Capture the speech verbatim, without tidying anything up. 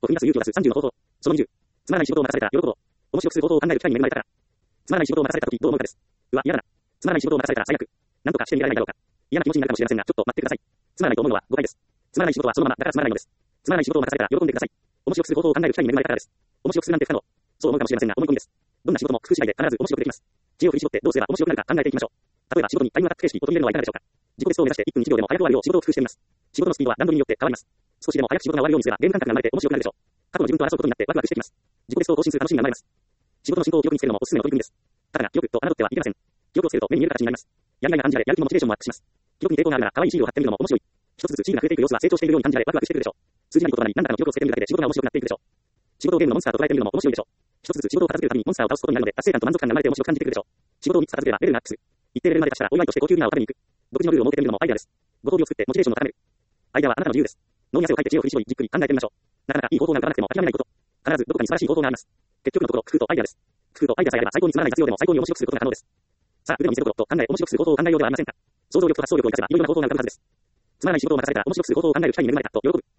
を踏み出す勇気を出すさんじゅうの方法。そのにじゅう。つまらない仕事を任されたら喜ぼう。面白くする方法を考える機会に恵まれたから。つまらない仕事を任された時どう思うかです。うわ、嫌だな。つまらない仕事を任されたら最悪。なんとかしてみられないだろうか。嫌な気持ちになるかもしれませんが、ちょっと待ってください。つまらないと思うのは誤解です。つまらない仕事はそのままだからつまらないのです。つまらない仕事を任されたら喜んでください。面白くする方法を考える機会に恵まれたからです。面白くするなんて不可能。そう思うかもしれませんが、思い込みです。どんな仕事も工夫次第で必ず面白くできます。知恵を振り絞ってどうすれば面白くなるか考えていきましょう。例えば仕事にタイムアタック形式を取り入れるのはいかがでしょうか。自己ベストを目指していっぷんいちびょうでも早く終わるよう仕事を工夫してみます。仕事のスピードは段取りによって変わります。少しでも早く仕事が終わるようにすればゲーム感覚が生まれて面白くなるでしょう。過去の自分と争うことになってワクワクしてきます。自己ベストを更新する楽しみが生まれます。仕事の進行を記録につけるのもおすすめの取り組みです。ただが記録と侮ってはいけません。記録をつけると目に見える形になります。やりがいが感じられ、やる気もモチベーションもアップします。記録に抵抗があるなら可愛いシールを貼ってみるのも面白い。一つずつシールが増えていく様子は成長しているように感じられワクワクしてくるでしょう。通じない言葉に何らかの記録をつけてみるだけで仕事が面白くなっていくでしょう。仕事をゲームのモンスターと捉えてみるのも面白いでしょう。一つずつ仕事を片付けるたびにモンスターを倒すことになるので達成感と満足感が生まれて面白く感じてくるでしょう。仕事をみっつ片付ければレベルがアップする。一定レベルまで達したらお祝いとして高級ディナーを食べに行く。独自のルールを設けてみるのもアイデアです。ご褒美を作ってモチベーションを高める。アイデアはあなたの自由です。脳に汗をかいて知恵を振り絞りじっくり考えてみましょう。なかなかいい方法が浮かばなくても諦めないこと。必ずどこかに素晴らしい方法があります。結局のところ工夫とアイデアです。工夫とアイデアさえあれば最高につまらない雑用でも最高に面白くすることが可能です。さあ、腕の見せ所と考え面白くする方法を考えようではありませんか。想像力と発想力を生かせばいろいろな方法が浮かぶはずです。つまらない仕事を任されたら面白くする方法を考える機会に恵まれたと喜ぶ。